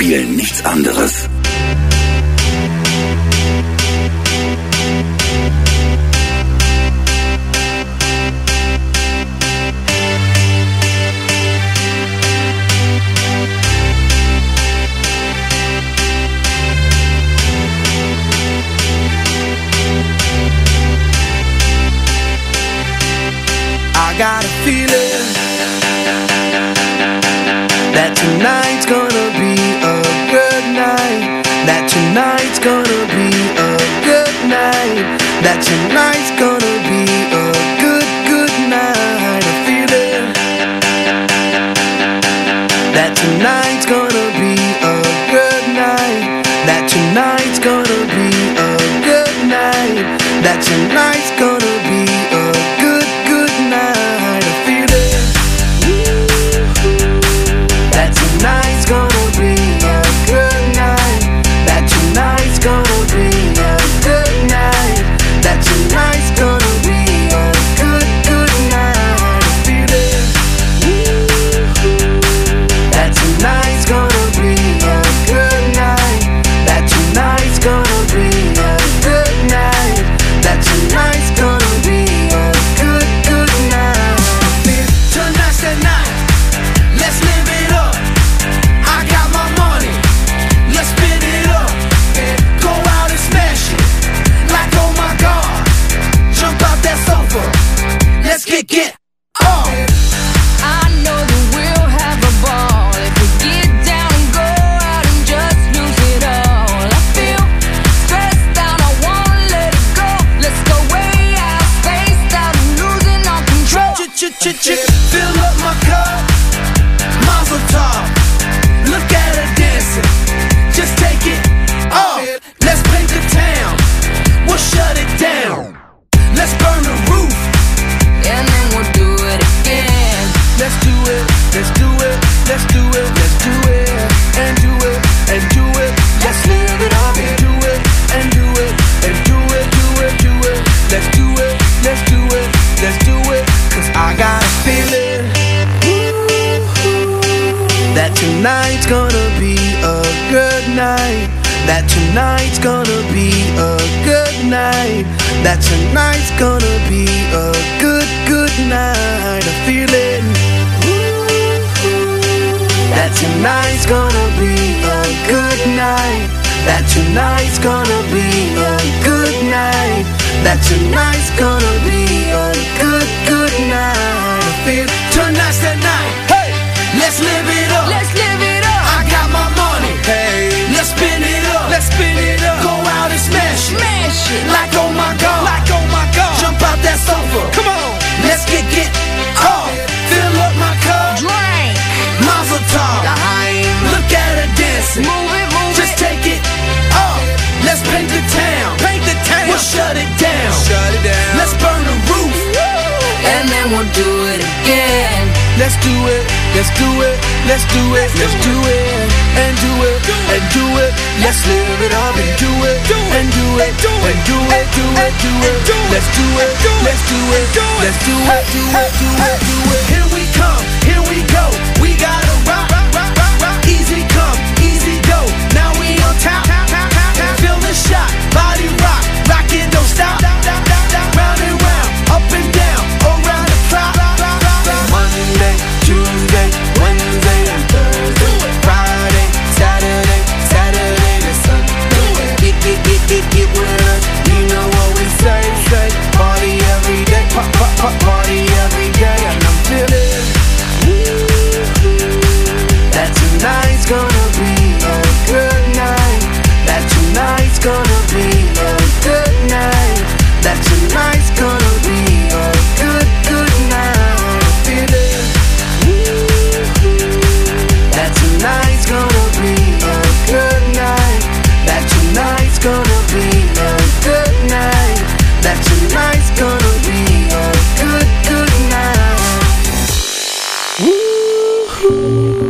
spielen nichts anderes. I got a feeling that tonight's gonna be a good night. That tonight's gonna be a good night. That tonight's gonna be a good night. A feeling that tonight's gonna be a good night. That tonight's gonna be a good night. That tonight's gonna be a good night. A feeling that tonight's gonna be a good night. That tonight's gonna be a good night. That tonight's gonna be a good night. A feeling that tonight's gonna be a good night. That tonight's gonna be a good night. That tonight's gonna be a good night. Tonight's the night. Let's live it up. I got my money. Let's spin it up. Go out and smash it. Like oh my God. Jump out that sofa. Let's get off. I know that we'll have a ball if we get down and go out and just lose it all. I feel stressed out, I wanna let it go. Let's go way out, spaced out and losing all control. Fill up my cup. Mazel tov. Look at her dancing. Just take it off. Let's paint the town. We'll shut it down. Let's burn the roof. And then we'll do it again. Let's do it. Let's do it. Let's do it. Let's do it. And do it. And do it. Let's live it up and do it. And do it. And do it. Do it. Do it. Let's do it. Let's do it. Let's do it. 'Cause I got a feeling that tonight's gonna be a good night. That tonight's gonna be a good night. That tonight's gonna be a good night. A feeling that tonight's gonna be a good night. That tonight's gonna be a good night. That tonight's gonna be a good night. I feel tonight's the night. Hey, let's live it up. Let's live it up. I got my money. Hey, let's spin it up. Let's spin it up. Go out and smash it. Smash it. Like oh my God. Like oh my God. Jump out that sofa. Come on. Let's get off. Fill up my cup. Drink. Mazel tov. Look at her dancing. Move it, move Just it. take it off. Let's paint the town. Paint the town. We'll shut it down. Shut it down. Let's burn the roof. And then we'll do it again. Let's do it. Let's do it. Let's do it. Let's do it. And do it. And do it. Let's live it up and do it. And do it. And do it. Do it. Do it. Let's do it. Let's do it. Let's do it. Do it. Do it.